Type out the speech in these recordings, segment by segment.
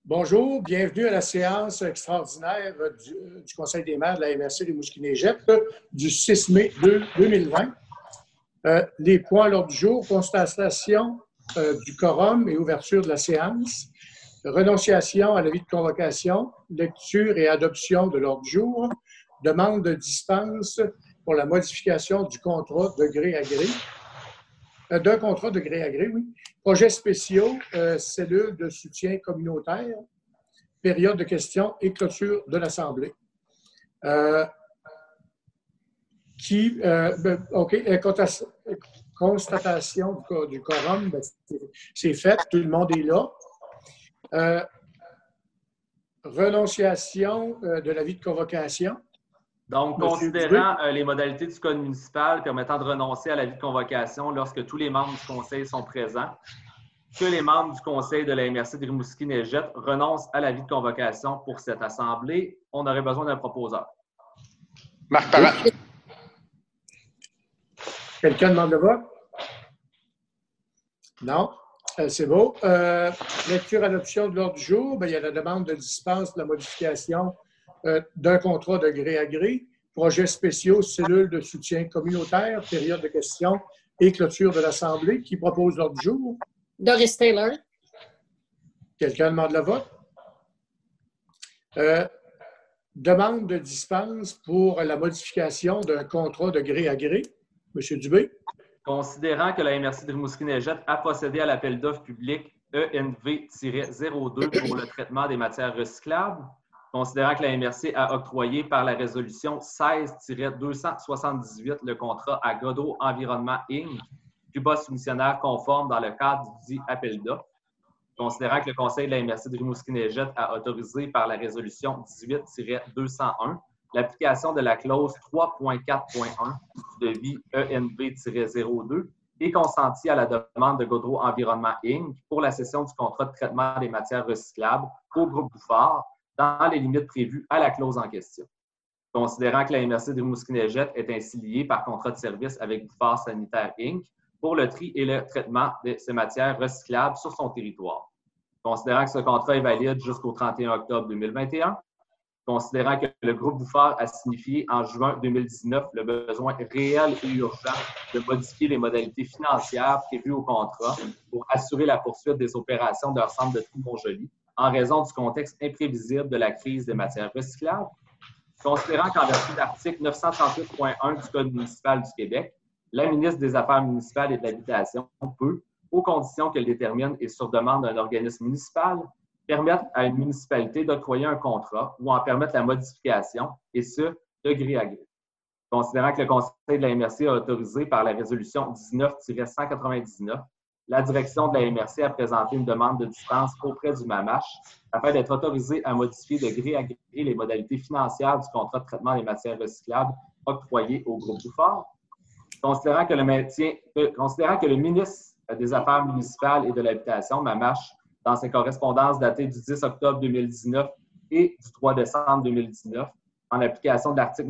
Bonjour, bienvenue à la séance extraordinaire du Conseil des maires de la MRC des Rimouski-Neigette du 6 mai 2020. Les points à l'ordre du jour, constatation du quorum et ouverture de la séance, renonciation à l'avis de convocation, lecture et adoption de l'ordre du jour, demande de dispense pour la modification du contrat de gré à gré, d'un contrat de gré à gré, oui. Projets spéciaux, cellule de soutien communautaire, période de questions et clôture de l'Assemblée. Constatation du quorum, c'est fait, tout le monde est là. Renonciation de l'avis de convocation. Donc, considérant les modalités du Code municipal permettant de renoncer à l'avis de convocation lorsque tous les membres du Conseil sont présents, que les membres du Conseil de la MRC de Rimouski-Neigette renoncent à l'avis de convocation pour cette Assemblée, on aurait besoin d'un proposeur. Marc Parent. Quelqu'un demande le vote? Non? C'est beau. Lecture adoption de l'ordre du jour. Bien, il y a la demande de dispense de la modification d'un contrat de gré à gré, projets spéciaux, cellules de soutien communautaire, période de questions et clôture de l'Assemblée. Qui propose l'ordre du jour? Doris Taylor. Quelqu'un demande le vote? Demande de dispense pour la modification d'un contrat de gré à gré. M. Dubé. Considérant que la MRC de Rimouski-Neigette a procédé à l'appel d'offres public ENV-02 pour le traitement des matières recyclables, considérant que la MRC a octroyé par la résolution 16-278 le contrat à Godreau Environnement Inc., Cuba soumissionnaire conforme dans le cadre du dit appel d'offres, considérant que le Conseil de la MRC de Rimouski-Neigette a autorisé par la résolution 18-201 l'application de la clause 3.4.1 du devis ENV-02 et consenti à la demande de Godreau Environnement Inc. pour la cession du contrat de traitement des matières recyclables au groupe Bouffard dans les limites prévues à la clause en question. Considérant que la MRC de Rimouski-Neigette est ainsi liée par contrat de service avec Bouffard Sanitaire Inc. pour le tri et le traitement de ces matières recyclables sur son territoire. Considérant que ce contrat est valide jusqu'au 31 octobre 2021, considérant que le groupe Bouffard a signifié en juin 2019 le besoin réel et urgent de modifier les modalités financières prévues au contrat pour assurer la poursuite des opérations de leur centre de tri Montjoly en raison du contexte imprévisible de la crise des matières recyclables, considérant qu'en vertu de l'article 938.1 du Code municipal du Québec, la ministre des Affaires municipales et de l'Habitation peut, aux conditions qu'elle détermine et sur demande d'un organisme municipal, permettre à une municipalité d'octroyer un contrat ou en permettre la modification, et ce, de gré à gré. Considérant que le Conseil de la MRC a autorisé par la résolution 19-199 la direction de la MRC a présenté une demande de dispense auprès du MAMACH afin d'être autorisé à modifier de gré à gré les modalités financières du contrat de traitement des matières recyclables octroyé au groupe Bouffard. Considérant que le ministre des Affaires municipales et de l'Habitation, MAMACH, dans ses correspondances datées du 10 octobre 2019 et du 3 décembre 2019, en application de l'article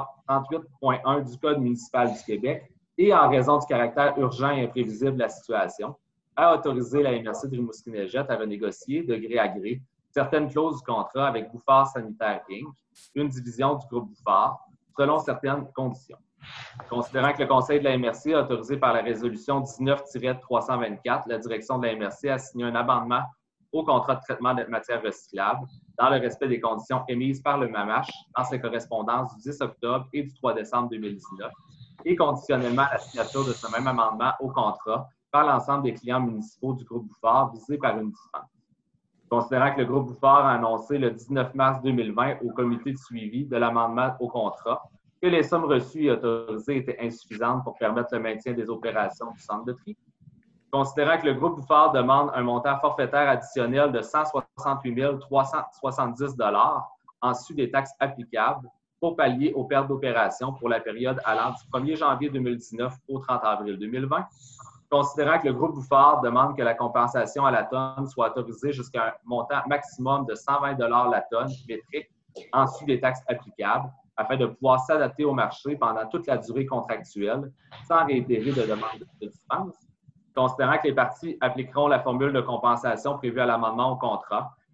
938.1 du Code municipal du Québec et en raison du caractère urgent et imprévisible de la situation, a autorisé la MRC de Rimouski-Neigette à renégocier de gré à gré certaines clauses du contrat avec Bouffard Sanitaire Inc., une division du groupe Bouffard, selon certaines conditions. Considérant que le Conseil de la MRC a autorisé par la résolution 19-324 la direction de la MRC à signer un amendement au contrat de traitement de matières recyclables dans le respect des conditions émises par le MAMACH dans ses correspondances du 10 octobre et du 3 décembre 2019 et conditionnellement à la signature de ce même amendement au contrat par l'ensemble des clients municipaux du groupe Bouffard visés par une dispense. Considérant que le groupe Bouffard a annoncé le 19 mars 2020 au comité de suivi de l'amendement au contrat que les sommes reçues et autorisées étaient insuffisantes pour permettre le maintien des opérations du centre de tri. Considérant que le groupe Bouffard demande un montant forfaitaire additionnel de 168 370 $ en sus des taxes applicables pour pallier aux pertes d'opération pour la période allant du 1er janvier 2019 au 30 avril 2020. Considérant que le groupe Bouffard demande que la compensation à la tonne soit autorisée jusqu'à un montant maximum de 120 $ la tonne métrique en sus des taxes applicables, afin de pouvoir s'adapter au marché pendant toute la durée contractuelle sans réitérer de demande de dispense. Considérant que les parties appliqueront la formule de compensation prévue à l'amendement au contrat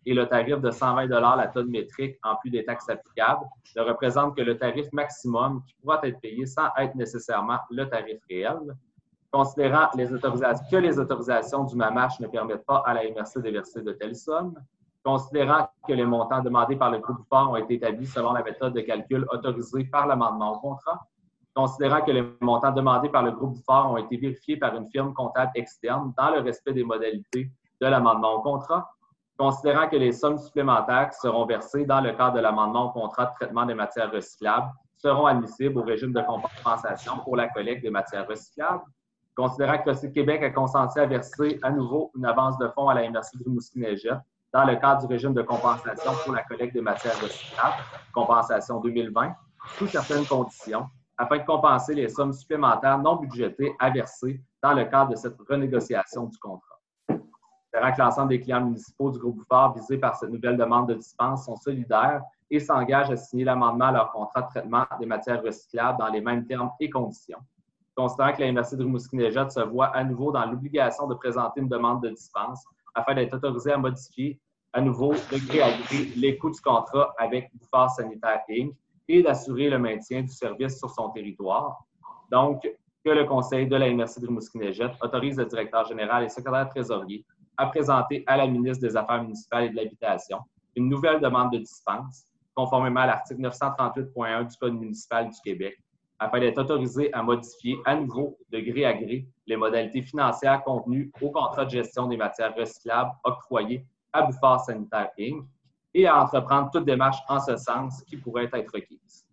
et le tarif de 120 $ la tonne métrique en plus des taxes applicables ne représente que le tarif maximum qui pourra être payé sans être nécessairement le tarif réel. Considérant que les autorisations du MAMACH ne permettent pas à la MRC de verser de telles sommes, considérant que les montants demandés par le groupe Bouffard ont été établis selon la méthode de calcul autorisée par l'amendement au contrat, considérant que les montants demandés par le groupe Bouffard ont été vérifiés par une firme comptable externe dans le respect des modalités de l'amendement au contrat, considérant que les sommes supplémentaires qui seront versées dans le cadre de l'amendement au contrat de traitement des matières recyclables seront admissibles au régime de compensation pour la collecte des matières recyclables, considérant que le Québec a consenti à verser à nouveau une avance de fonds à la MRC de Rimouski-Neigette dans le cadre du régime de compensation pour la collecte des matières recyclables, compensation 2020, sous certaines conditions, afin de compenser les sommes supplémentaires non budgétées à verser dans le cadre de cette renégociation du contrat. Considérant que l'ensemble des clients municipaux du groupe Bouffard visés par cette nouvelle demande de dispense sont solidaires et s'engagent à signer l'amendement à leur contrat de traitement des matières recyclables dans les mêmes termes et conditions. Considérant que la MRC de Rimouski-Neigette se voit à nouveau dans l'obligation de présenter une demande de dispense afin d'être autorisée à modifier à nouveau de gré à gré les coûts du contrat avec Bouffard Sanitaire Inc. et d'assurer le maintien du service sur son territoire. Donc, que le Conseil de la MRC de Rimouski-Neigette autorise le directeur général et secrétaire trésorier à présenter à la ministre des Affaires municipales et de l'Habitation une nouvelle demande de dispense, conformément à l'article 938.1 du Code municipal du Québec, afin d'être autorisé à modifier à nouveau de gré à gré les modalités financières contenues au contrat de gestion des matières recyclables octroyé à Bouffard Sanitaire Inc. et à entreprendre toute démarche en ce sens qui pourrait être requise.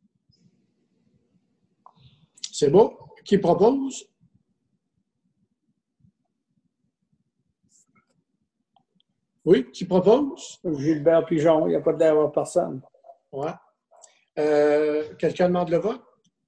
C'est beau. Qui propose? Oui, qui propose? Gilbert Pigeon, il n'y a pas d'avoir personne. Oui. Quelqu'un demande le vote?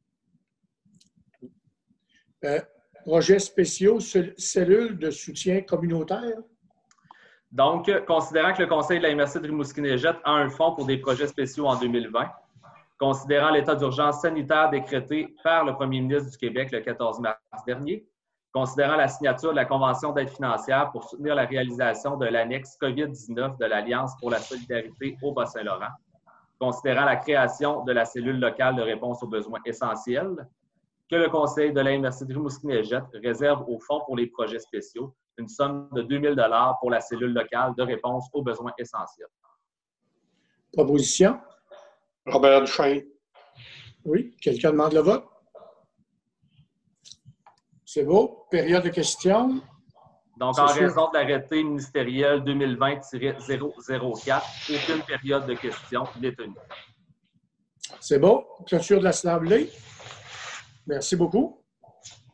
Projets spéciaux, cellules de soutien communautaire? Donc, considérant que le Conseil de la MRC de Rimouski-Neigette a un fonds pour des projets spéciaux en 2020, considérant l'état d'urgence sanitaire décrété par le premier ministre du Québec le 14 mars dernier, considérant la signature de la Convention d'aide financière pour soutenir la réalisation de l'annexe COVID-19 de l'Alliance pour la solidarité au Bas-Saint-Laurent, considérant la création de la cellule locale de réponse aux besoins essentiels, que le Conseil de la MRC de Rimouski-Neigette réserve au Fonds pour les projets spéciaux une somme de 2 000 $ pour la cellule locale de réponse aux besoins essentiels. Proposition? Robert Duchesne. Oui. Quelqu'un demande le vote? C'est beau. Période de questions. Donc, en raison de l'arrêté ministériel 2020-004, aucune période de questions n'est tenue. C'est beau. Clôture de l'Assemblée. Merci beaucoup.